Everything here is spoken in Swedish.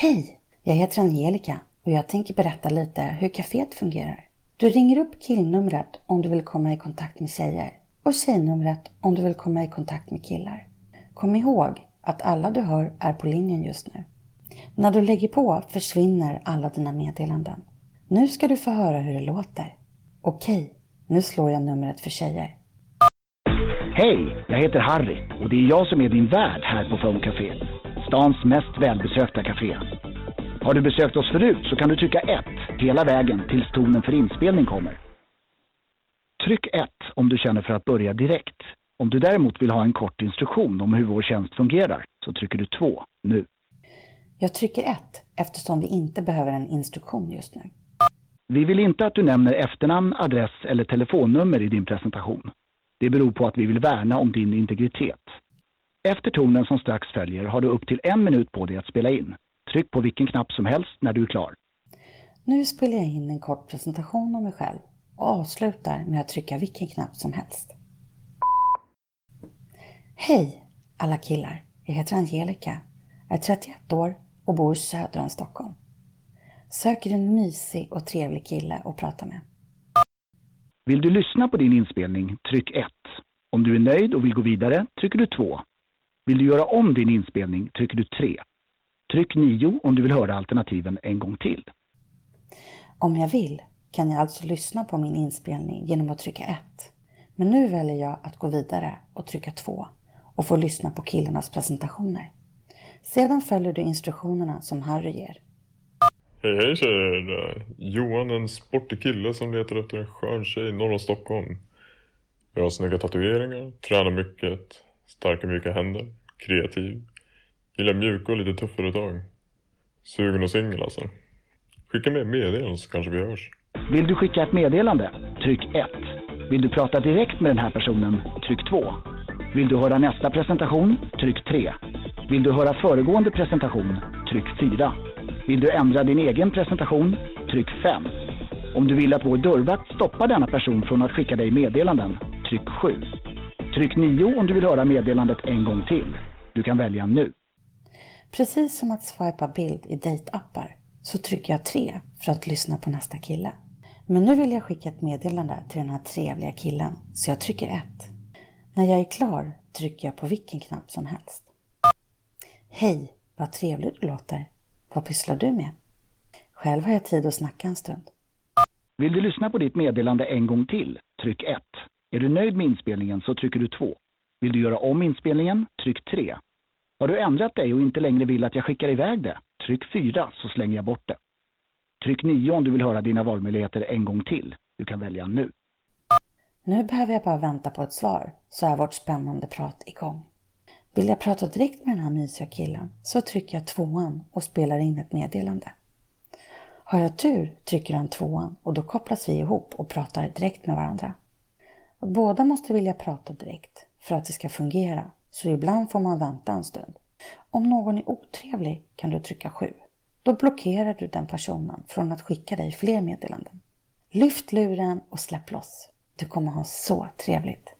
Hej, jag heter Angelica och jag tänker berätta lite hur kaféet fungerar. Du ringer upp killnumret om du vill komma i kontakt med tjejer och tjejnumret om du vill komma i kontakt med killar. Kom ihåg att alla du hör är på linjen just nu. När du lägger på försvinner alla dina meddelanden. Nu ska du få höra hur det låter. Okej, nu slår jag numret för tjejer. Hej, jag heter Harry och det är jag som är din värd här på Phone Café. Stans mest välbesökta café. Har du besökt oss förut så kan du trycka 1 hela vägen tills tonen för inspelning kommer. Tryck 1 om du känner för att börja direkt. Om du däremot vill ha en kort instruktion om hur vår tjänst fungerar så trycker du 2 nu. Jag trycker 1 eftersom vi inte behöver en instruktion just nu. Vi vill inte att du nämner efternamn, adress eller telefonnummer i din presentation. Det beror på att vi vill värna om din integritet. Efter tonen som strax följer har du upp till 1 minut på dig att spela in. Tryck på vilken knapp som helst när du är klar. Nu spelar jag in en kort presentation om mig själv och avslutar med att trycka vilken knapp som helst. Hej alla killar, jag heter Angelica, är 31 år och bor söder om Stockholm. Söker en mysig och trevlig kille att prata med. Vill du lyssna på din inspelning, tryck 1. Om du är nöjd och vill gå vidare, trycker du 2. Vill du göra om din inspelning, trycker du 3. Tryck 9 om du vill höra alternativen en gång till. Om jag vill kan jag alltså lyssna på min inspelning genom att trycka 1. Men nu väljer jag att gå vidare och trycka 2 och få lyssna på killarnas presentationer. Sedan följer du instruktionerna som Harry ger. Hej tjejer, Johan, en sportig kille som letar efter en skön tjej norr om Stockholm. Jag har snygga tatueringar, tränar mycket, starka mjuka händer, kreativ. Gillar mjuka och lite tuffare tag. Sugen och singel alltså. Skicka med meddelande så kanske vi hörs. Vill du skicka ett meddelande, tryck 1. Vill du prata direkt med den här personen, tryck 2. Vill du höra nästa presentation, tryck 3. Vill du höra föregående presentation, tryck 4. Vill du ändra din egen presentation, tryck 5. Om du vill att vår dörrvakt stoppar denna person från att skicka dig meddelanden, tryck 7. Tryck 9 om du vill höra meddelandet en gång till. Du kan välja nu. Precis som att swipa bild i dejtappar så trycker jag 3 för att lyssna på nästa kille. Men nu vill jag skicka ett meddelande till den här trevliga killen så jag trycker 1. När jag är klar trycker jag på vilken knapp som helst. Hej, vad trevlig du låter. Vad pysslar du med? Själv har jag tid att snacka en stund. Vill du lyssna på ditt meddelande en gång till, tryck 1. Är du nöjd med inspelningen så trycker du 2. Vill du göra om inspelningen, tryck 3. Har du ändrat dig och inte längre vill att jag skickar iväg det, tryck 4 så slänger jag bort det. Tryck 9 om du vill höra dina valmöjligheter en gång till. Du kan välja nu. Nu behöver jag bara vänta på ett svar så är vårt spännande prat igång. Vill jag prata direkt med den här mysiga killen så trycker jag 2 och spelar in ett meddelande. Har jag tur trycker han 2 och då kopplas vi ihop och pratar direkt med varandra. Båda måste vilja prata direkt för att det ska fungera, så ibland får man vänta en stund. Om någon är otrevlig kan du trycka 7. Då blockerar du den personen från att skicka dig fler meddelanden. Lyft luren och släpp loss. Du kommer ha så trevligt.